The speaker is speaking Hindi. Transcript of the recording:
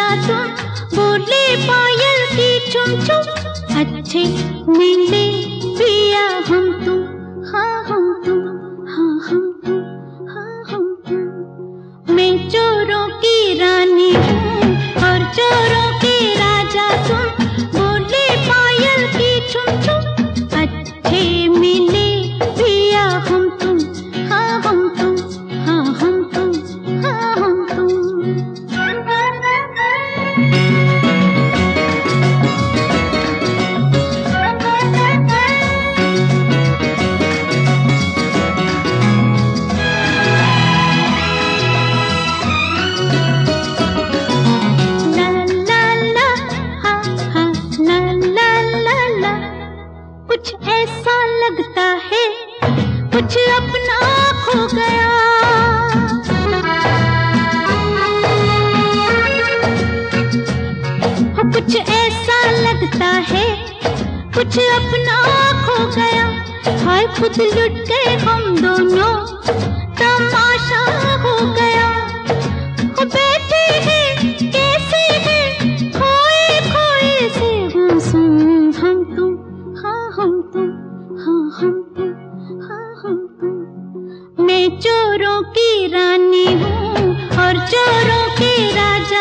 राजा तुम, बोले पायल की चुम चुम, अच्छे मिले पिया हम तुम, हाँ हम तुम, हाँ हम तुम, हाँ हम तुम। मैं चोरों की रानी हूँ और चोरों के राजा तुम, बोले पायल की चुम चुम, अच्छे मिले पिया हम तुम, हाँ हम तुम, हाँ हम तुम, हाँ हम तुम। कुछ ऐसा लगता है कुछ अपना खो गया, कुछ ऐसा लगता है कुछ अपना खो गया, हाय खुद लुट गए हम दोनों, तमाशा हो गया। बैठे हैं कैसे हैं खोए खोए से गुमसुम, हम तुम, हाँ हम तुम, हाँ हम तुम, हाँ हम तुम। मैं चोरों की रानी हूँ और चोरों के राजा